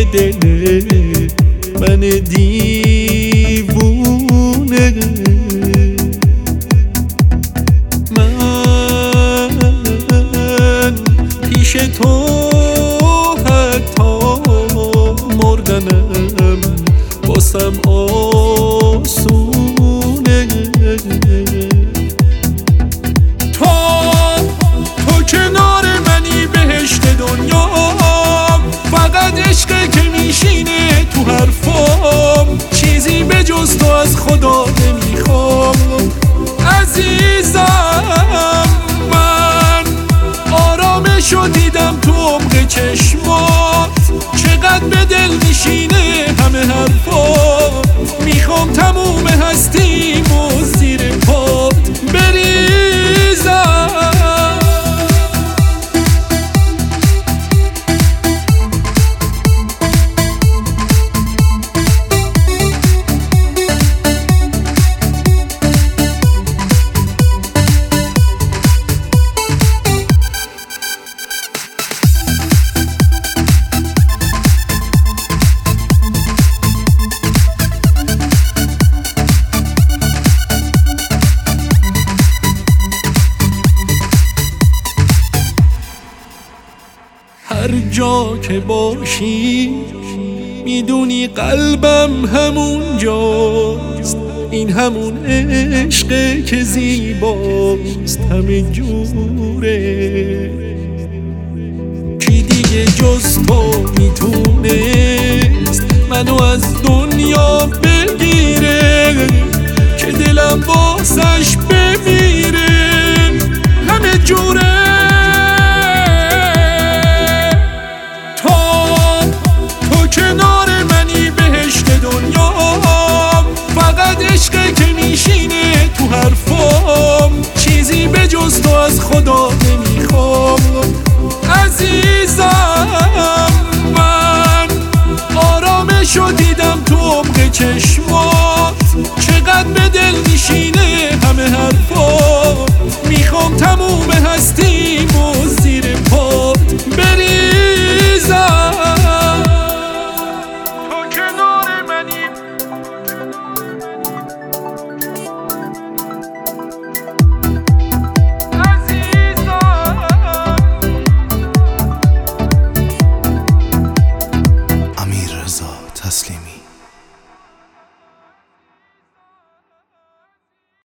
دل من دیوونه. من پیش تو حتی مردنم باسم آسونه. تو کنار منی بهشت دنیا، فقط عشقه که میشینه تو حرفام. چیزی به جز تو از خدا نمیخوام عزیزم. من آرامشو دیدم تو عمق چشمات، چقدر به دل میشینه همه حرفات. میخوام تموم هستیمو زیر پات بریزم. هر جا که باشی میدونی قلبم همون جاست. این همون عشقه که زیباست همه جوره. کی دیگه جز تو میتونست منو از دنیا بگیره که دلم واسه